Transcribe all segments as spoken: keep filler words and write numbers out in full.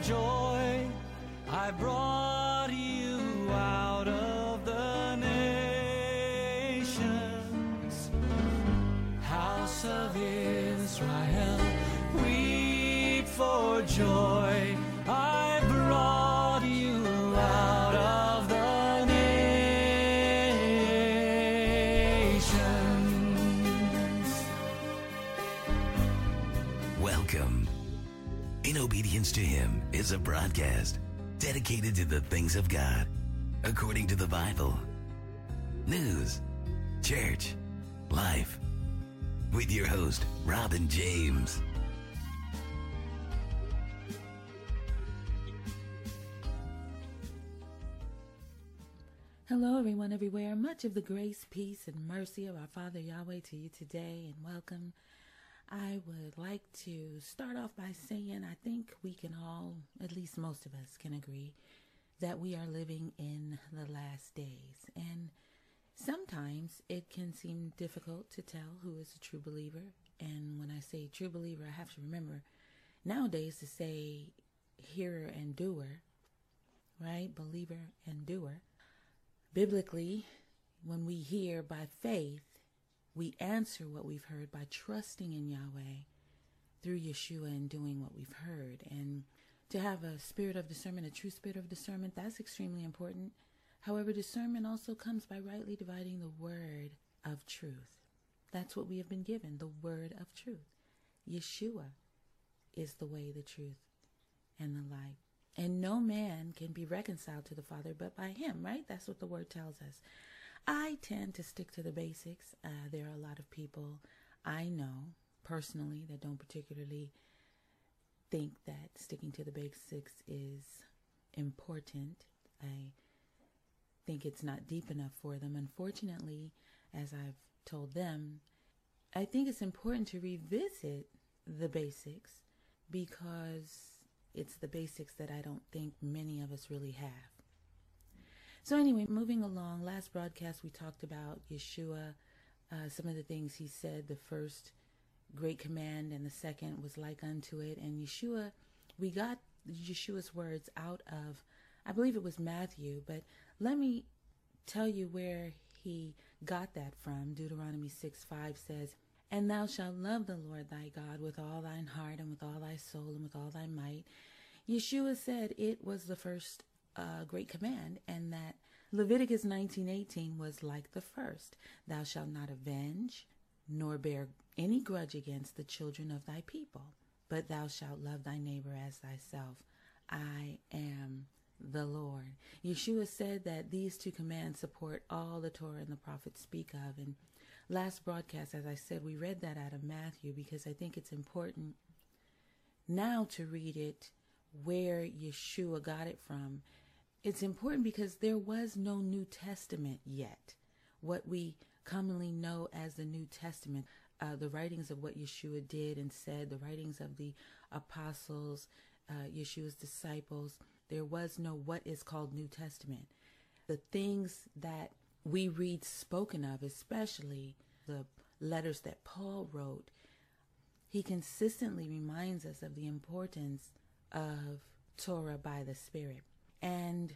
joy. I brought you out of the nations. House of Israel, weep for joy. I brought you out of the nations. Welcome. In Obedience to Him is a broadcast dedicated to the things of God, according to the Bible. News, church, life. With your host, Robin James. Hello, everyone, everywhere. Much of the grace, peace, and mercy of our Father Yahweh to you today, and welcome. I would like to start off by saying I think we can all, at least most of us, can agree that we are living in the last days. And sometimes it can seem difficult to tell who is a true believer. And when I say true believer, I have to remember nowadays to say hearer and doer, right? Believer and doer. Biblically, when we hear by faith, we answer what we've heard by trusting in Yahweh through Yeshua and doing what we've heard. And to have a spirit of discernment, a true spirit of discernment, that's extremely important. However, discernment also comes by rightly dividing the word of truth. That's what we have been given, the word of truth. Yeshua is the way, the truth, and the life. And no man can be reconciled to the Father but by him, right? That's what the word tells us. I tend to stick to the basics. Uh, there are a lot of people I know personally that don't particularly think that sticking to the basics is important. I think it's not deep enough for them. Unfortunately, as I've told them, I think it's important to revisit the basics because it's the basics that I don't think many of us really have. So anyway, moving along, last broadcast we talked about Yeshua, uh, some of the things he said. The first great command and the second was like unto it. And Yeshua, we got Yeshua's words out of, I believe it was Matthew, but let me tell you where he got that from. Deuteronomy six five says, "And thou shalt love the Lord thy God with all thine heart and with all thy soul and with all thy might." Yeshua said it was the first uh, great command, and that Leviticus nineteen eighteen was like the first. "Thou shalt not avenge, nor bear any grudge against the children of thy people, but thou shalt love thy neighbor as thyself. I am the Lord." Yeshua said that these two commands support all the Torah and the prophets speak of. And last broadcast, as I said, we read that out of Matthew because I think it's important now to read it where Yeshua got it from. It's important because there was no New Testament yet. What we commonly know as the New Testament, uh, the writings of what Yeshua did and said, the writings of the apostles, uh, Yeshua's disciples, there was no what is called New Testament. The things that we read spoken of, especially the letters that Paul wrote, he consistently reminds us of the importance of Torah by the Spirit. And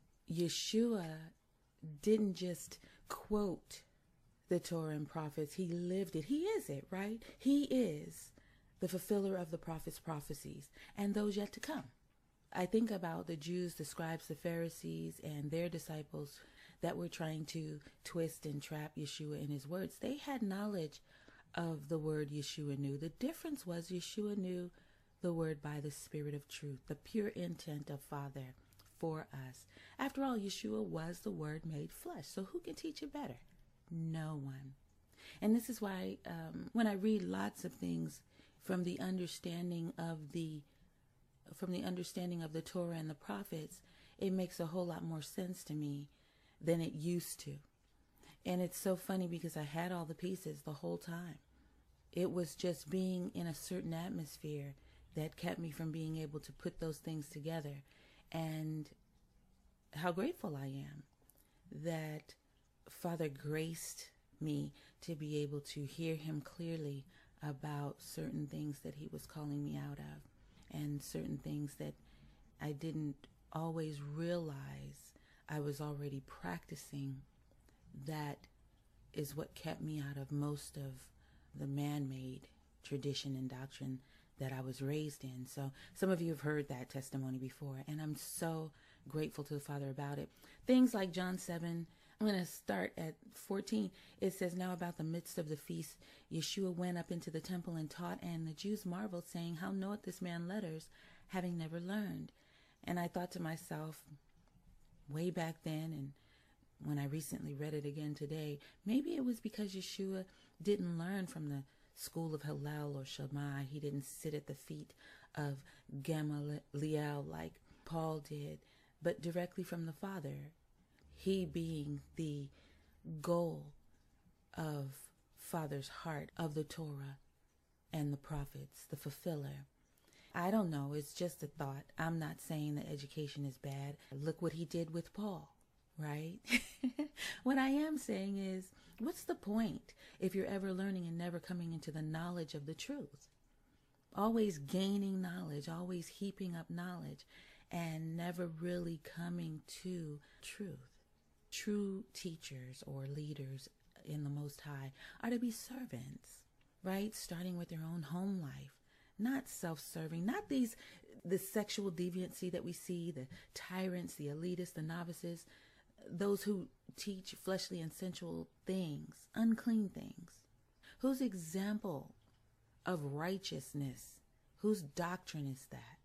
Yeshua didn't just quote the Torah and prophets, he lived it. He is it, right? He is the fulfiller of the prophets' prophecies and those yet to come. I think about the Jews, the scribes, the Pharisees, and their disciples that were trying to twist and trap Yeshua in his words. They had knowledge of the word Yeshua knew. The difference was Yeshua knew the word by the Spirit of truth, the pure intent of Father for us. After all, Yeshua was the Word made flesh. So who can teach it better? No one. And this is why um, when I read lots of things from the understanding of the from the understanding of the Torah and the prophets, it makes a whole lot more sense to me than it used to. And it's so funny because I had all the pieces the whole time. It was just being in a certain atmosphere that kept me from being able to put those things together. And how grateful I am that Father graced me to be able to hear him clearly about certain things that he was calling me out of and certain things that I didn't always realize I was already practicing. That is what kept me out of most of the man-made tradition and doctrine that I was raised in. So some of you have heard that testimony before, and I'm so grateful to the Father about it. Things like John seven, I'm going to start at fourteen. It says, now about the midst of the feast, Yeshua went up into the temple and taught, and the Jews marveled, saying, how knoweth this man letters, having never learned? And I thought to myself, way back then, and when I recently read it again today, maybe it was because Yeshua didn't learn from the school of Hillel or Shammai. He didn't sit at the feet of Gamaliel like Paul did, but directly from the Father. He being the goal of Father's heart of the Torah and the prophets, the fulfiller. I don't know. It's just a thought. I'm not saying that education is bad. Look what he did with Paul, right? What I am saying is, what's the point if you're ever learning and never coming into the knowledge of the truth? Always gaining knowledge, always heaping up knowledge, and never really coming to truth. True teachers or leaders in the Most High are to be servants, right? Starting with their own home life, not self-serving, not these, the sexual deviancy that we see, the tyrants, the elitists, the novices, those who teach fleshly and sensual things, unclean things. Whose example of righteousness, whose doctrine is that?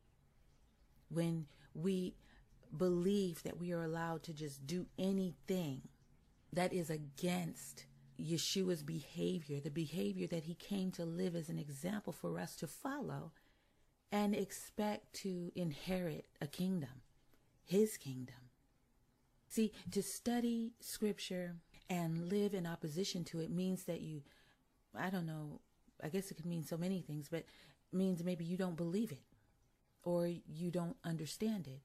When we believe that we are allowed to just do anything that is against Yeshua's behavior, the behavior that he came to live as an example for us to follow, and expect to inherit a kingdom, his kingdom. See, to study scripture and live in opposition to it means that you, I don't know, I guess it could mean so many things, but it means maybe you don't believe it, or you don't understand it,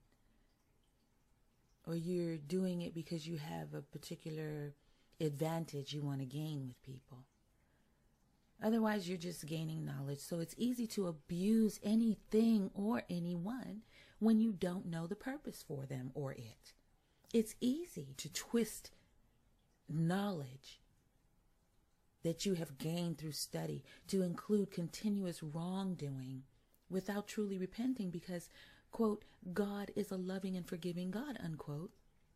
or you're doing it because you have a particular advantage you want to gain with people. Otherwise, you're just gaining knowledge. So it's easy to abuse anything or anyone when you don't know the purpose for them or it. It's easy to twist knowledge that you have gained through study to include continuous wrongdoing without truly repenting because, quote, God is a loving and forgiving God, unquote.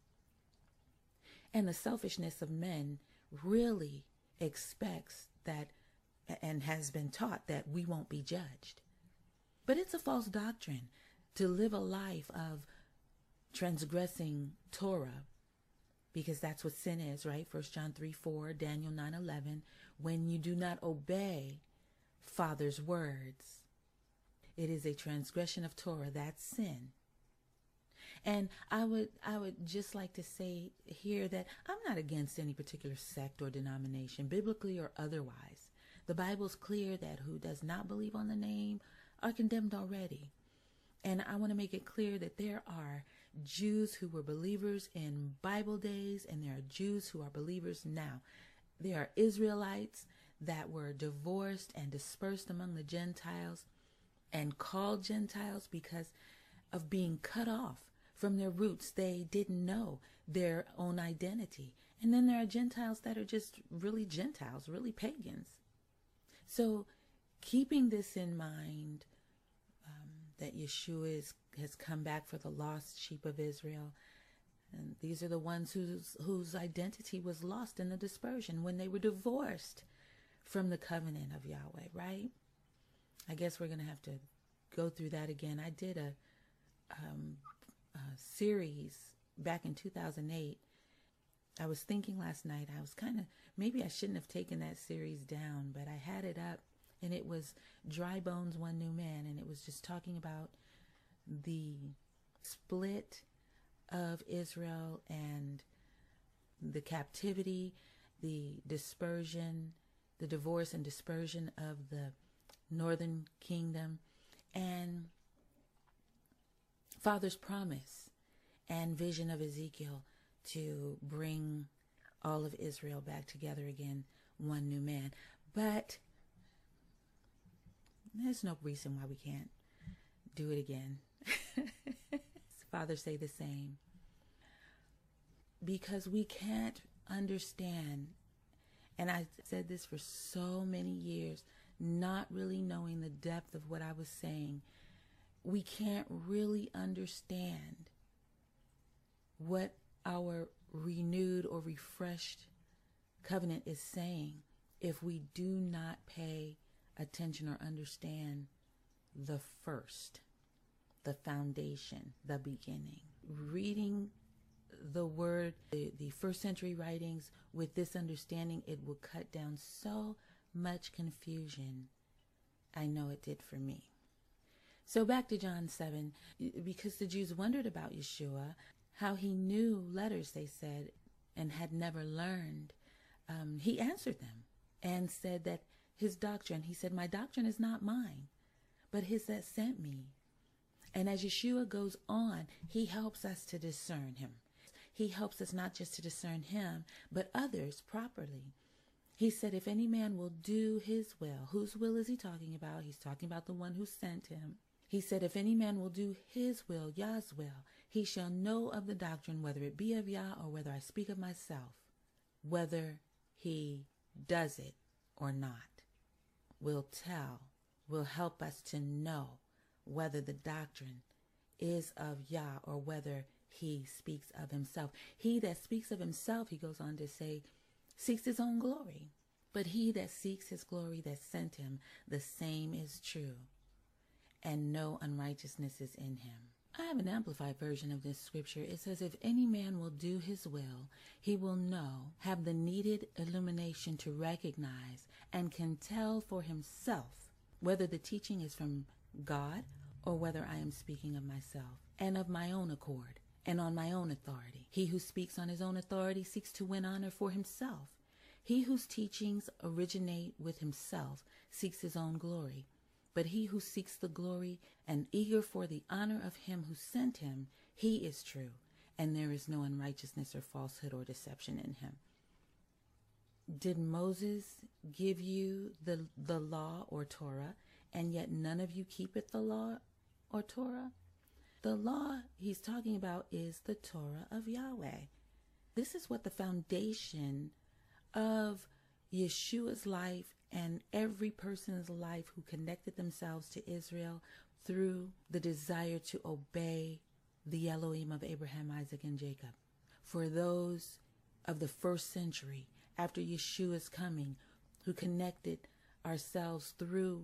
And the selfishness of men really expects that and has been taught that we won't be judged. But it's a false doctrine to live a life of transgressing Torah, because that's what sin is, right? First John three four, Daniel nine eleven. When you do not obey Father's words, it is a transgression of Torah. That's sin. And I would I would just like to say here that I'm not against any particular sect or denomination, biblically or otherwise. The Bible's clear that who does not believe on the name are condemned already. And I want to make it clear that there are Jews who were believers in Bible days, and there are Jews who are believers now. There are Israelites that were divorced and dispersed among the Gentiles and called Gentiles because of being cut off from their roots. They didn't know their own identity. And then there are Gentiles that are just really Gentiles, really pagans. So keeping this in mind, um, that Yeshua is, has come back for the lost sheep of Israel. And these are the ones whose, whose identity was lost in the dispersion when they were divorced from the covenant of Yahweh, right? I guess we're going to have to go through that again. I did a, um, a series back in two thousand eight. I was thinking last night, I was kind of, maybe I shouldn't have taken that series down, but I had it up, and it was Dry Bones, One New Man, and it was just talking about the split of Israel and the captivity, the dispersion, the divorce and dispersion of the northern kingdom, and Father's promise and vision of Ezekiel to bring all of Israel back together again, one new man. But there's no reason why we can't do it again. Father, say the same. Because we can't understand, and I said this for so many years, not really knowing the depth of what I was saying. We can't really understand what our renewed or refreshed covenant is saying if we do not pay attention or understand the first, the foundation, the beginning. Reading the word, the, the first century writings with this understanding, it will cut down so much confusion. I know it did for me. So back to John seven, because the Jews wondered about Yeshua, how he knew letters, they said, and had never learned. Um, he answered them and said that his doctrine, he said, my doctrine is not mine, but his that sent me. And as Yeshua goes on, he helps us to discern him. He helps us not just to discern him, but others properly. He said, if any man will do his will, whose will is he talking about? He's talking about the one who sent him. He said, if any man will do his will, Yah's will, he shall know of the doctrine, whether it be of Yah or whether I speak of myself. Whether he does it or not will tell, will help us to know whether the doctrine is of Yah or whether he speaks of himself. He that speaks of himself, he goes on to say, seeks his own glory. But he that seeks his glory that sent him, the same is true, and no unrighteousness is in him. I have an amplified version of this scripture. It says, if any man will do his will, he will know, have the needed illumination to recognize, and can tell for himself whether the teaching is from God or whether I am speaking of myself and of my own accord and on my own authority. He who speaks on his own authority seeks to win honor for himself. He whose teachings originate with himself seeks his own glory. But he who seeks the glory and eager for the honor of him who sent him, he is true, and there is no unrighteousness or falsehood or deception in him. Did Moses give you the, the law or Torah, and yet none of you keep it the law or Torah? The law he's talking about is the Torah of Yahweh. This is what the foundation of Yeshua's life and every person's life who connected themselves to Israel through the desire to obey the Elohim of Abraham, Isaac, and Jacob. For those of the first century after Yeshua's coming who connected ourselves through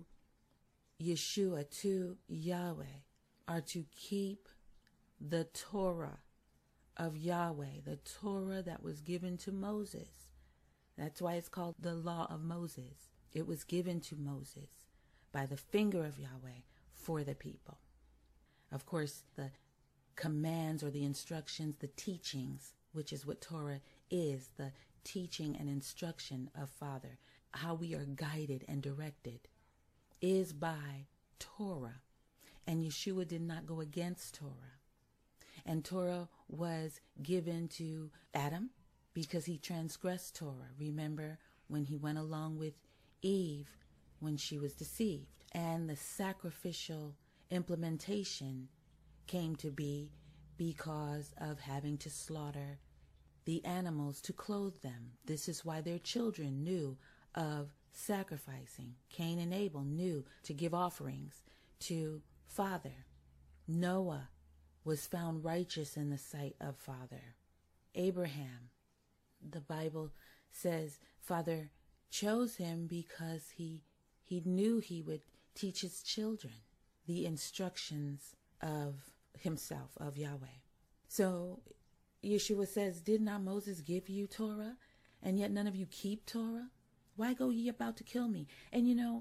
Yeshua to Yahweh are to keep the Torah of Yahweh, the Torah that was given to Moses. That's why it's called the law of Moses. It was given to Moses by the finger of Yahweh for the people. Of course, the commands or the instructions, the teachings, which is what Torah is, the teaching and instruction of Father, how we are guided and directed, is by Torah. And Yeshua did not go against Torah. And Torah was given to Adam because he transgressed Torah. Remember when he went along with Eve when she was deceived. And the sacrificial implementation came to be because of having to slaughter the animals to clothe them. This is why their children knew of sacrificing. Cain and Abel knew to give offerings to Father. Noah was found righteous in the sight of Father. Abraham, the Bible says, Father chose him because he he knew he would teach his children the instructions of himself, of Yahweh. So Yeshua says, did not Moses give you Torah, and yet none of you keep Torah? Why go ye about to kill me? And you know,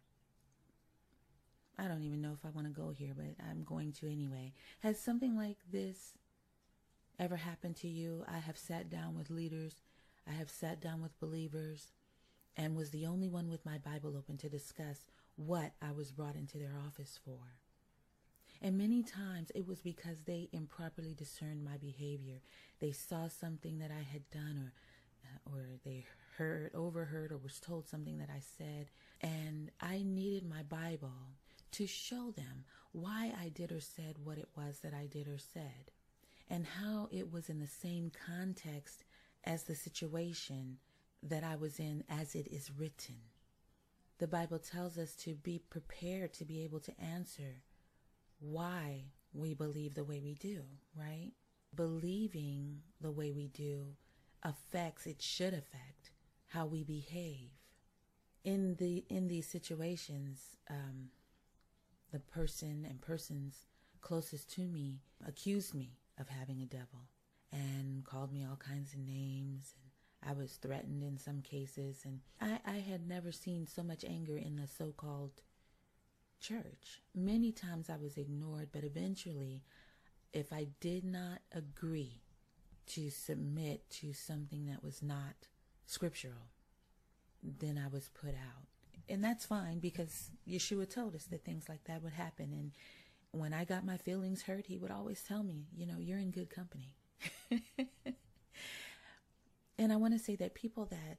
I don't even know if I want to go here, but I'm going to anyway. Has something like this ever happened to you? I have sat down with leaders, I have sat down with believers, and was the only one with my Bible open to discuss what I was brought into their office for. And many times it was because they improperly discerned my behavior. They saw something that I had done, or uh, or they heard, overheard, or was told something that I said, and I needed my Bible to show them why I did or said what it was that I did or said, and how it was in the same context as the situation that I was in as it is written. The Bible tells us to be prepared to be able to answer why we believe the way we do, right? Believing the way we do affects, it should affect how we behave. In the in these situations, um, the person and persons closest to me accused me of having a devil and called me all kinds of names, and I was threatened in some cases, and I, I had never seen so much anger in the so-called church. Many times I was ignored, but eventually, if I did not agree to submit to something that was not scriptural, then I was put out. And that's fine, because Yeshua told us that things like that would happen. And when I got my feelings hurt, he would always tell me, you know, you're in good company. And I want to say that people that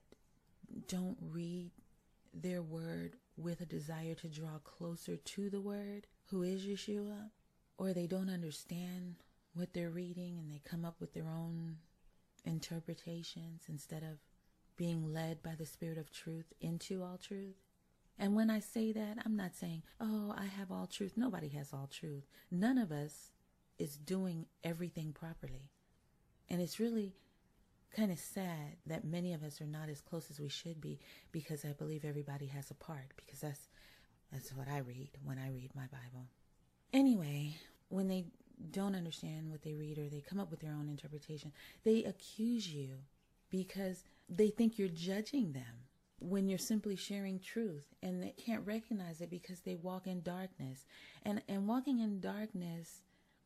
don't read their word with a desire to draw closer to the word, who is Yeshua, or they don't understand what they're reading and they come up with their own interpretations instead of being led by the Spirit of truth into all truth. And when I say that, I'm not saying, oh, I have all truth. Nobody has all truth. None of us is doing everything properly. And it's really kind of sad that many of us are not as close as we should be, because I believe everybody has a part, because that's that's what I read when I read my Bible. Anyway, when they don't understand what they read or they come up with their own interpretation, they accuse you because they think you're judging them when you're simply sharing truth, and they can't recognize it because they walk in darkness. And and walking in darkness,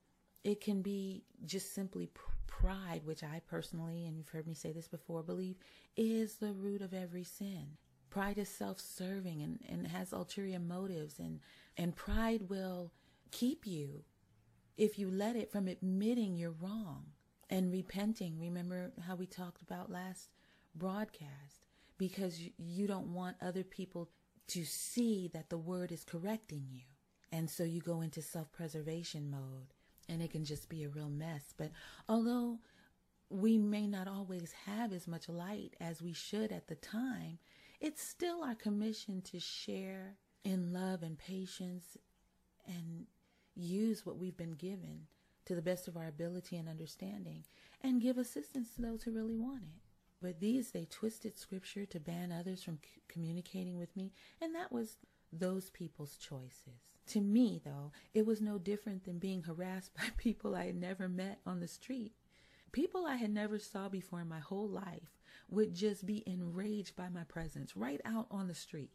it can be just simply pride, which I personally, and you've heard me say this before, believe is the root of every sin. Pride is self-serving and, and has ulterior motives, and, and pride will keep you, if you let it, from admitting you're wrong and repenting. Remember how we talked about last broadcast, because you, you don't want other people to see that the word is correcting you. And so you go into self-preservation mode, and it can just be a real mess. But although we may not always have as much light as we should at the time, it's still our commission to share in love and patience and use what we've been given to the best of our ability and understanding, and give assistance to those who really want it. But these, they twisted scripture to ban others from c- communicating with me, and that was those people's choices. To me, though, it was no different than being harassed by people I had never met on the street. People I had never saw before in my whole life would just be enraged by my presence right out on the street.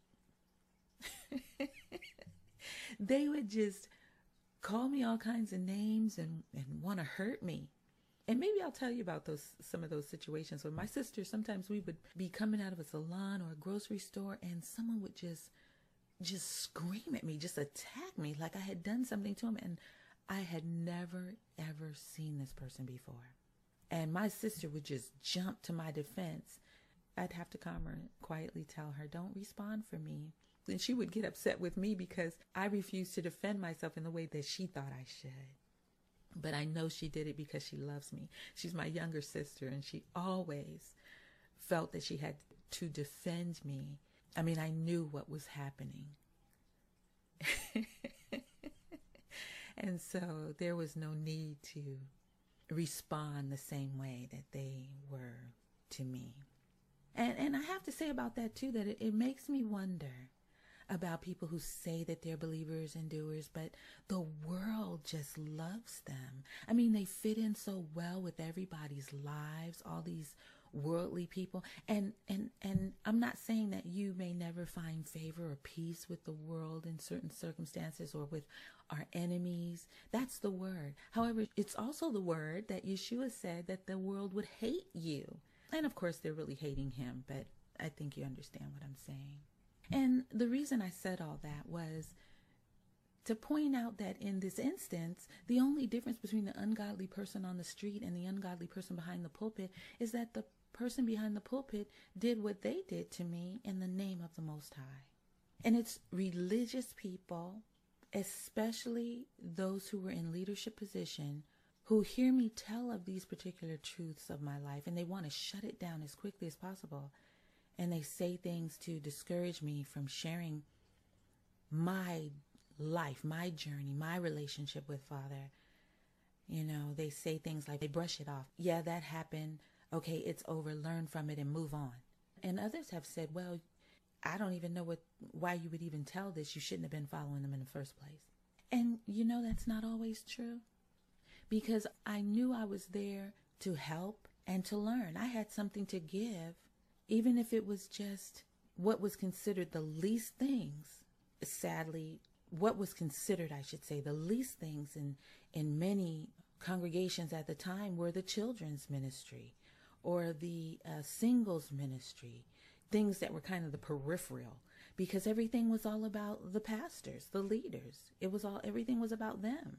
They would just call me all kinds of names and, and want to hurt me. And maybe I'll tell you about those some of those situations. With my sister, sometimes we would be coming out of a salon or a grocery store, and someone would just just scream at me, just attack me like I had done something to him. And I had never, ever seen this person before. And my sister would just jump to my defense. I'd have to calm her and quietly tell her, don't respond for me. And she would get upset with me because I refused to defend myself in the way that she thought I should. But I know she did it because she loves me. She's my younger sister, and she always felt that she had to defend me. I mean, I knew what was happening. And so there was no need to respond the same way that they were to me. And and I have to say about that too, that it, it makes me wonder about people who say that they're believers and doers, but the world just loves them. I mean, they fit in so well with everybody's lives, all these worldly people. And, and, and I'm not saying that you may never find favor or peace with the world in certain circumstances or with our enemies. That's the word. However, it's also the word that Yeshua said that the world would hate you. And of course, they're really hating him, but I think you understand what I'm saying. And the reason I said all that was to point out that in this instance, the only difference between the ungodly person on the street and the ungodly person behind the pulpit is that the person behind the pulpit did what they did to me in the name of the Most High. And it's religious people especially those who were in leadership position, who hear me tell of these particular truths of my life and they want to shut it down as quickly as possible. And they say things to discourage me from sharing my life, my journey, my relationship with Father. You know, they say things like, they brush it off. Yeah, that happened. Okay, it's over. Learn from it and move on. And others have said, well, I don't even know what why you would even tell this. You shouldn't have been following them in the first place. And you know, that's not always true, because I knew I was there to help and to learn. I had something to give, even if it was just what was considered the least things. Sadly, what was considered, I should say, the least things in, in many congregations at the time were the children's ministry or the uh, singles ministry, things that were kind of the peripheral, because everything was all about the pastors, the leaders. It was all, everything was about them.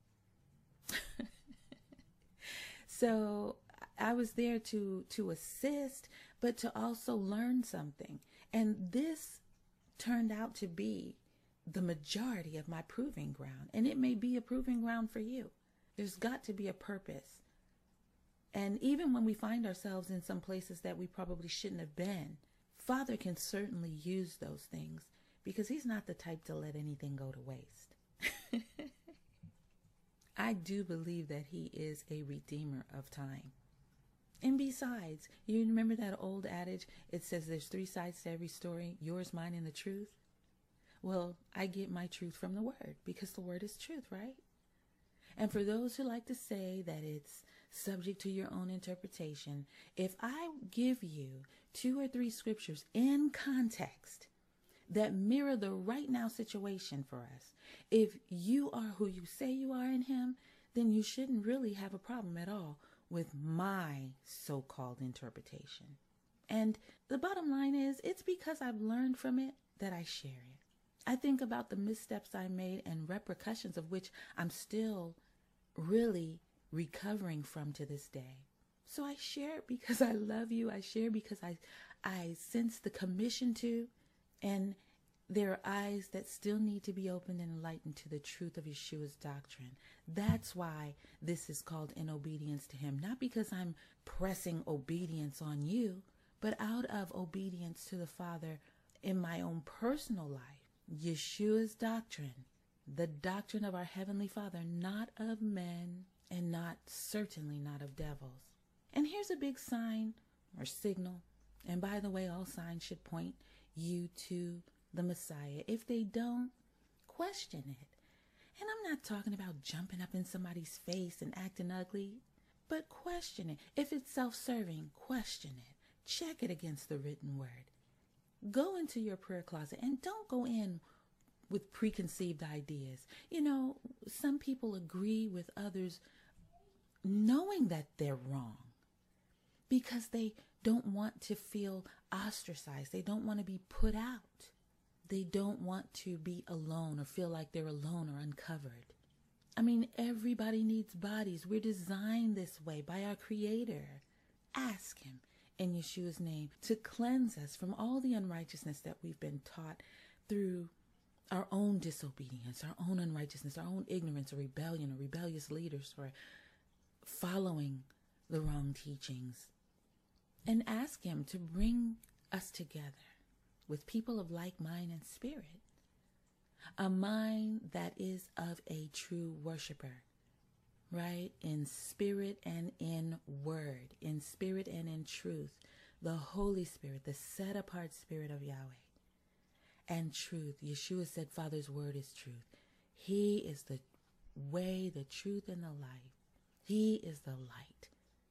So I was there to, to assist, but to also learn something. And this turned out to be the majority of my proving ground. And it may be a proving ground for you. There's got to be a purpose. And even when we find ourselves in some places that we probably shouldn't have been, Father can certainly use those things, because he's not the type to let anything go to waste. I do believe that he is a redeemer of time. And besides, you remember that old adage, it says there's three sides to every story, yours, mine, and the truth? Well, I get my truth from the word, because the word is truth, right? And for those who like to say that it's subject to your own interpretation, if I give you two or three scriptures in context that mirror the right now situation for us, if you are who you say you are in him, then you shouldn't really have a problem at all with my so-called interpretation. And the bottom line is, it's because I've learned from it that I share it. I think about the missteps I made and repercussions of which I'm still really recovering from to this day. So I share it because I love you. I share because I, I sense the commission to, and there are eyes that still need to be opened and enlightened to the truth of Yeshua's doctrine. That's why this is called In Obedience to Him. Not because I'm pressing obedience on you, but out of obedience to the Father in my own personal life. Yeshua's doctrine, the doctrine of our Heavenly Father, not of men and not, certainly not of devils. And here's a big sign or signal. And by the way, all signs should point you to the Messiah. If they don't, question it. And I'm not talking about jumping up in somebody's face and acting ugly, but question it. If it's self-serving, question it. Check it against the written word. Go into your prayer closet and don't go in with preconceived ideas. You know, some people agree with others knowing that they're wrong because they don't want to feel ostracized. They don't want to be put out. They don't want to be alone or feel like they're alone or uncovered. I mean, everybody needs bodies. We're designed this way by our Creator. Ask Him in Yeshua's name to cleanse us from all the unrighteousness that we've been taught through our own disobedience, our own unrighteousness, our own ignorance or rebellion or rebellious leaders or following the wrong teachings. And ask Him to bring us together with people of like mind and spirit, a mind that is of a true worshiper, right? In spirit and in word, in spirit and in truth, the Holy Spirit, the set apart Spirit of Yahweh, and truth. Yeshua said Father's word is truth. He is the way, the truth, and the life. He is the light.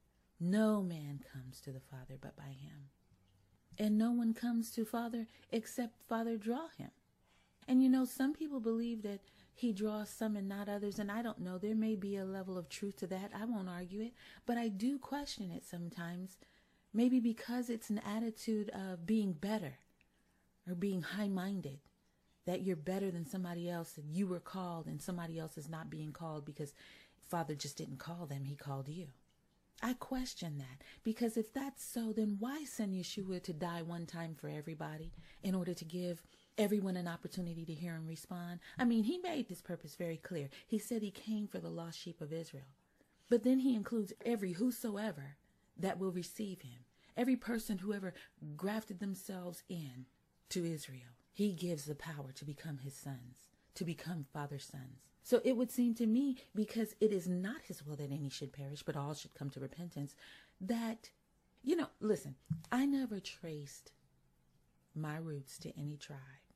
No man comes to the Father but by Him. And no one comes to Father except Father draw him. And you know, some people believe that He draws some and not others, and I don't know. There may be a level of truth to that. I won't argue it, but I do question it sometimes. Maybe because it's an attitude of being better or being high-minded, that you're better than somebody else, and you were called and somebody else is not being called because Father just didn't call them, He called you. I question that, because if that's so, then why send Yeshua to die one time for everybody in order to give everyone an opportunity to hear and respond. I mean, he made his purpose very clear. He said he came for the lost sheep of Israel. But then he includes every whosoever that will receive him. Every person who ever grafted themselves in to Israel. He gives the power to become his sons, to become Father's sons. So it would seem to me, because it is not his will that any should perish, but all should come to repentance, that, you know, listen, I never traced my roots to any tribe.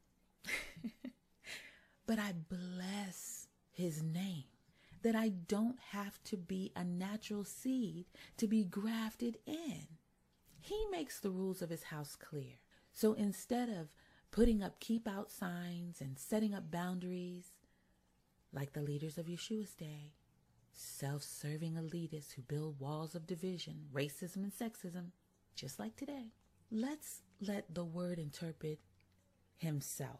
But I bless his name, that I don't have to be a natural seed to be grafted in. He makes the rules of his house clear. So instead of putting up keep out signs and setting up boundaries like the leaders of Yeshua's day, self-serving elitists who build walls of division, racism and sexism, just like today, let's let the word interpret himself.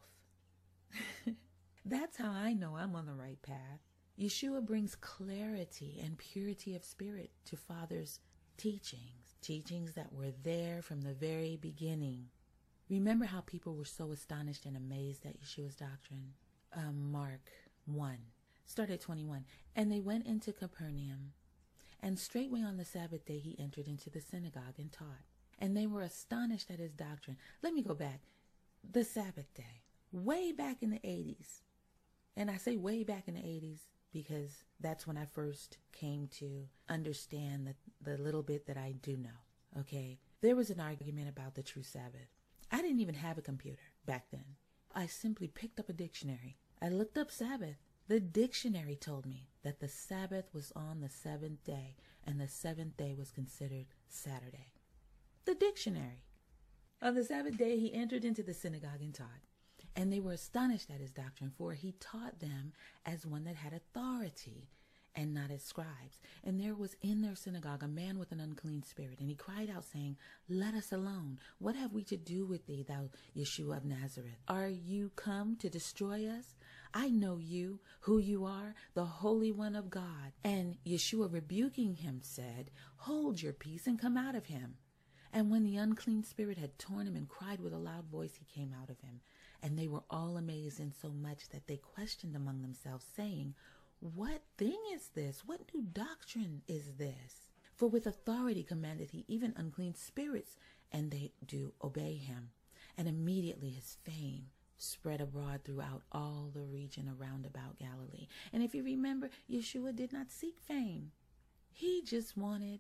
That's how I know I'm on the right path. Yeshua brings clarity and purity of spirit to Father's teachings, teachings that were there from the very beginning. Remember how people were so astonished and amazed at Yeshua's doctrine? Um, Mark one, start at twenty-one. And they went into Capernaum, and straightway on the Sabbath day he entered into the synagogue and taught. And they were astonished at his doctrine. Let me go back. The Sabbath day, way back in the eighties. And I say way back in the eighties because that's when I first came to understand the, the little bit that I do know, okay? There was an argument about the true Sabbath. I didn't even have a computer back then. I simply picked up a dictionary. I looked up Sabbath. The dictionary told me that the Sabbath was on the seventh day, and the seventh day was considered Saturday. The dictionary. On the Sabbath day, he entered into the synagogue and taught. And they were astonished at his doctrine, for he taught them as one that had authority, and not as scribes. And there was in their synagogue a man with an unclean spirit, and he cried out, saying, Let us alone. What have we to do with thee, thou Yeshua of Nazareth? Are you come to destroy us? I know you, who you are, the Holy One of God. And Yeshua, rebuking him, said, Hold your peace and come out of him. And when the unclean spirit had torn him and cried with a loud voice, he came out of him. And they were all amazed, insomuch that they questioned among themselves, saying, What thing is this? What new doctrine is this? For with authority commanded he even unclean spirits, and they do obey him. And immediately his fame spread abroad throughout all the region around about Galilee. And if you remember, Yeshua did not seek fame. He just wanted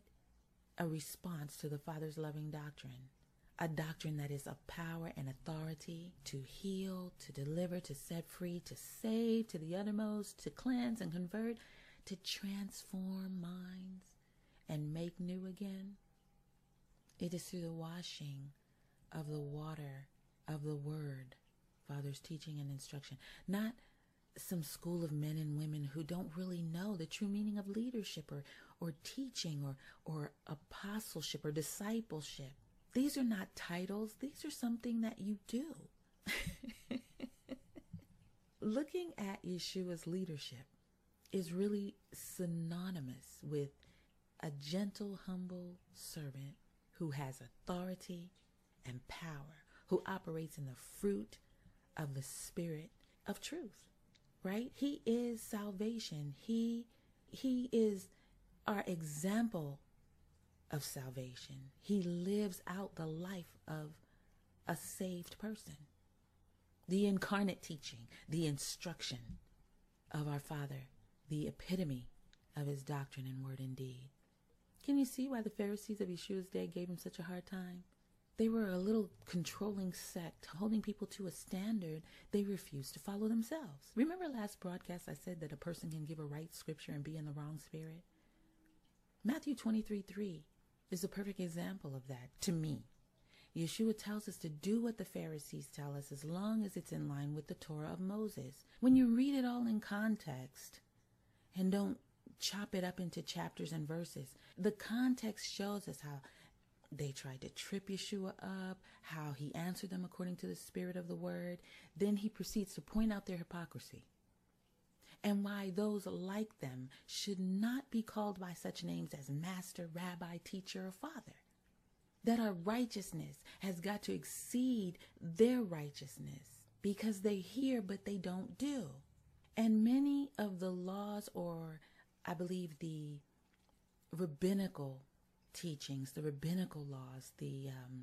a response to the Father's loving doctrine. A doctrine that is of power and authority to heal, to deliver, to set free, to save, to the uttermost, to cleanse and convert, to transform minds and make new again. It is through the washing of the water of the word, Father's teaching and instruction, not some school of men and women who don't really know the true meaning of leadership or, or teaching or, or apostleship or discipleship. These are not titles. These are something that you do. Looking at Yeshua's leadership is really synonymous with a gentle, humble servant who has authority and power, who operates in the fruit of the Spirit of truth, right? He is salvation. He, he is our example of salvation. He lives out the life of a saved person. The incarnate teaching, the instruction of our Father, the epitome of his doctrine in word and deed. Can you see why the Pharisees of Yeshua's day gave him such a hard time? They were a little controlling sect, holding people to a standard they refused to follow themselves. Remember last broadcast I said that a person can give a right scripture and be in the wrong spirit? Matthew twenty-three three is a perfect example of that to me. Yeshua tells us to do what the Pharisees tell us as long as it's in line with the Torah of Moses. When you read it all in context and don't chop it up into chapters and verses, the context shows us how they tried to trip Yeshua up, how he answered them according to the spirit of the word. Then he proceeds to point out their hypocrisy and why those like them should not be called by such names as master, rabbi, teacher, or father. That our righteousness has got to exceed their righteousness. because they hear but they don't do. And many of the laws, or I believe the rabbinical teachings, the rabbinical laws, the um,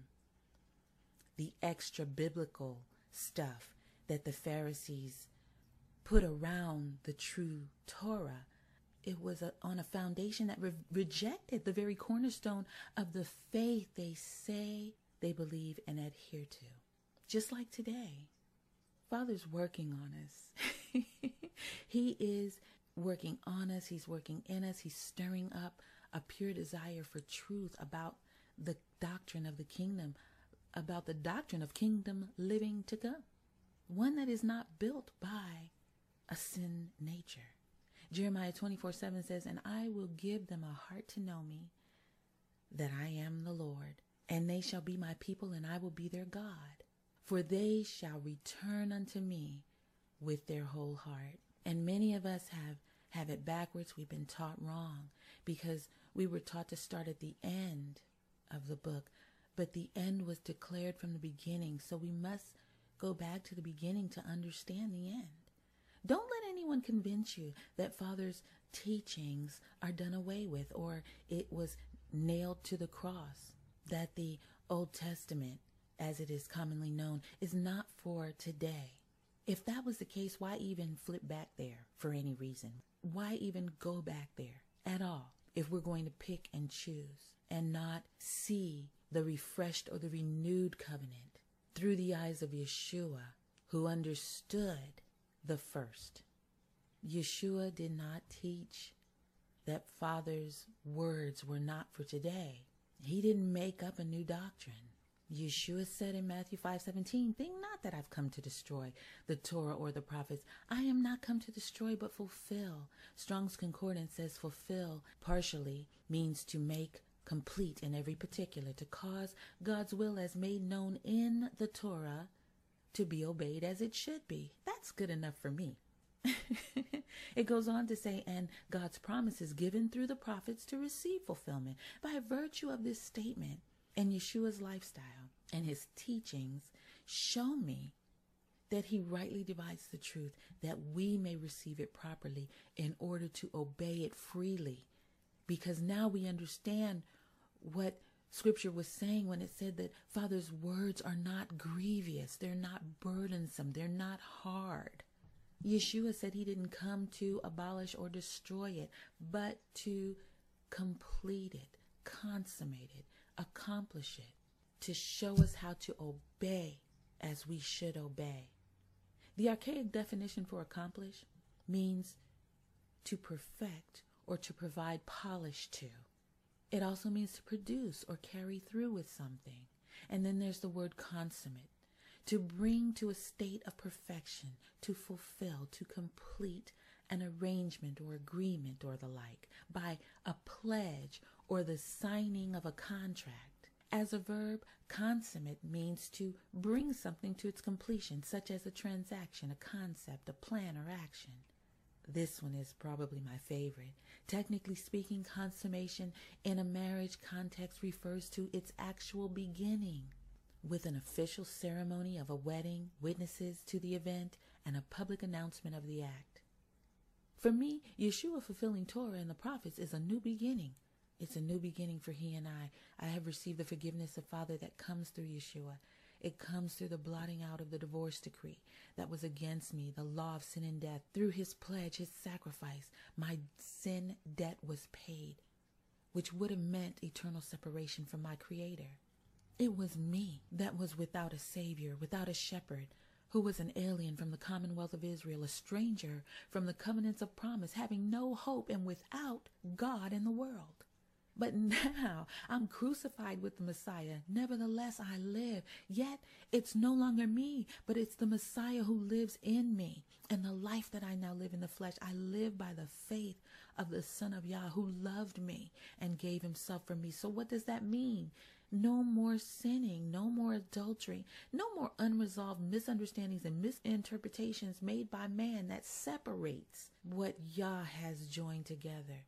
the extra biblical stuff that the Pharisees put around the true Torah, it was a, on a foundation that re- rejected the very cornerstone of the faith they say they believe and adhere to. Just like today, Father's working on us. He is working on us. He's working in us. He's stirring up a pure desire for truth about the doctrine of the kingdom, about the doctrine of kingdom living to come, one that is not built by a sin nature. Jeremiah twenty-four seven says, and I will give them a heart to know me, that I am the Lord, and they shall be my people, and I will be their God. For they shall return unto me with their whole heart. And many of us have, have it backwards. We've been taught wrong because we were taught to start at the end of the book, but the end was declared from the beginning. So we must go back to the beginning to understand the end. Don't let anyone convince you that Father's teachings are done away with or it was nailed to the cross, that the Old Testament, as it is commonly known, is not for today. If that was the case, why even flip back there for any reason? Why even go back there at all if we're going to pick and choose and not see the refreshed or the renewed covenant through the eyes of Yeshua, who understood the first? Yeshua did not teach that Father's words were not for today. He didn't make up a new doctrine. Yeshua said in Matthew five seventeen, think not that I've come to destroy the Torah or the prophets. I am not come to destroy, but fulfill. Strong's Concordance says fulfill partially means to make complete in every particular, to cause God's will as made known in the Torah to be obeyed as it should be. That's good enough for me. It goes on to say, and God's promises given through the prophets to receive fulfillment. By virtue of this statement and Yeshua's lifestyle and his teachings show me that he rightly divides the truth, that we may receive it properly in order to obey it freely. Because now we understand what Scripture was saying when it said that Father's words are not grievous, they're not burdensome, they're not hard. Yeshua said he didn't come to abolish or destroy it, but to complete it, consummate it, accomplish it, to show us how to obey as we should obey. The archaic definition for accomplish means to perfect or to provide polish to. It also means to produce or carry through with something. And then there's the word consummate, to bring to a state of perfection, to fulfill, to complete an arrangement or agreement or the like, by a pledge or the signing of a contract. As a verb, consummate means to bring something to its completion, such as a transaction, a concept, a plan, or action. This one is probably my favorite. Technically speaking, consummation in a marriage context refers to its actual beginning, with an official ceremony of a wedding, witnesses to the event, and a public announcement of the act. For me, Yeshua fulfilling Torah and the prophets is a new beginning. It's a new beginning for he and I. I have received the forgiveness of Father that comes through Yeshua. It comes through the blotting out of the divorce decree that was against me, the law of sin and death. Through his pledge, his sacrifice, my sin debt was paid, which would have meant eternal separation from my Creator. It was me that was without a Savior, without a shepherd, who was an alien from the commonwealth of Israel, a stranger from the covenants of promise, having no hope and without God in the world. But now I'm crucified with the Messiah. Nevertheless, I live. Yet it's no longer me, but it's the Messiah who lives in me. And the life that I now live in the flesh, I live by the faith of the Son of Yah, who loved me and gave himself for me. So what does that mean? No more sinning, no more adultery, no more unresolved misunderstandings and misinterpretations made by man that separates what Yah has joined together.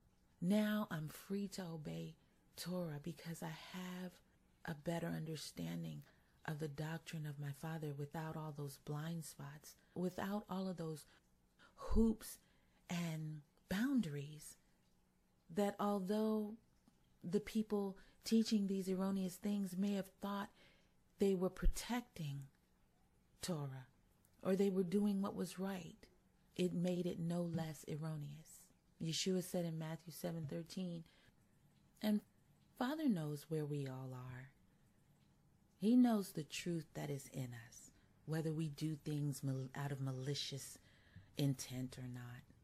Now I'm free to obey Torah because I have a better understanding of the doctrine of my Father without all those blind spots, without all of those hoops and boundaries, that although the people teaching these erroneous things may have thought they were protecting Torah or they were doing what was right, it made it no less erroneous. Yeshua said in Matthew seven thirteen, and Father knows where we all are. He knows the truth that is in us, whether we do things mal- out of malicious intent or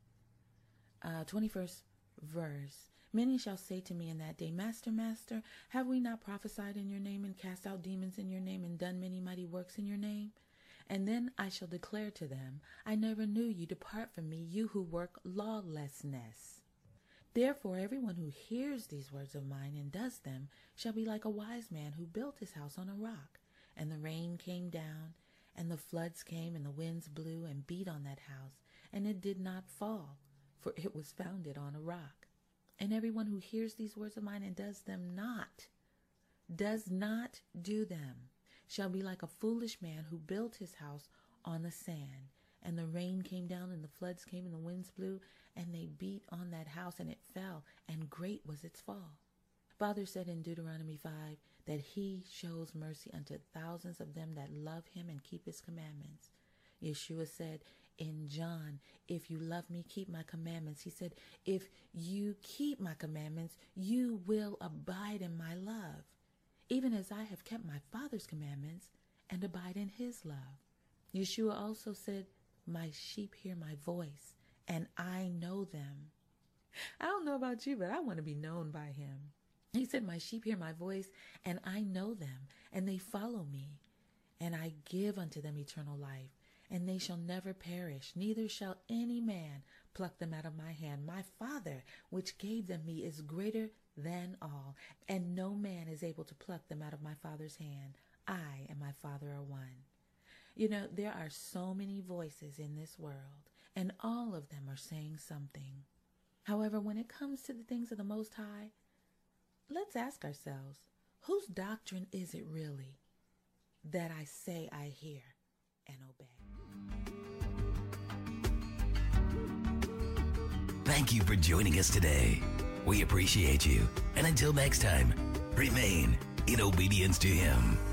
not. Uh, twenty-first verse. Many shall say to me in that day, Master, Master, have we not prophesied in your name and cast out demons in your name and done many mighty works in your name? And then I shall declare to them, I never knew you. Depart from me, you who work lawlessness. Therefore, everyone who hears these words of mine and does them shall be like a wise man who built his house on a rock. And the rain came down, and the floods came, and the winds blew and beat on that house, and it did not fall, for it was founded on a rock. And everyone who hears these words of mine and does them not, does not do them, shall be like a foolish man who built his house on the sand. And the rain came down, and the floods came, and the winds blew, and they beat on that house, and it fell, and great was its fall. Father said in Deuteronomy five that he shows mercy unto thousands of them that love him and keep his commandments. Yeshua said in John, if you love me, keep my commandments. He said, if you keep my commandments, you will abide in my love, even as I have kept my Father's commandments and abide in his love. Yeshua also said, my sheep hear my voice, and I know them. I don't know about you, but I want to be known by him. He said, my sheep hear my voice, and I know them, and they follow me, and I give unto them eternal life, and they shall never perish, neither shall any man pluck them out of my hand. My Father, which gave them me, is greater than all, and no man is able to pluck them out of my Father's hand. I and my Father are one. You know, there are so many voices in this world, and all of them are saying something. However, when it comes to the things of the Most High, let's ask ourselves, whose doctrine is it really that I say I hear and obey? Thank you for joining us today. We appreciate you. And until next time, remain in obedience to him.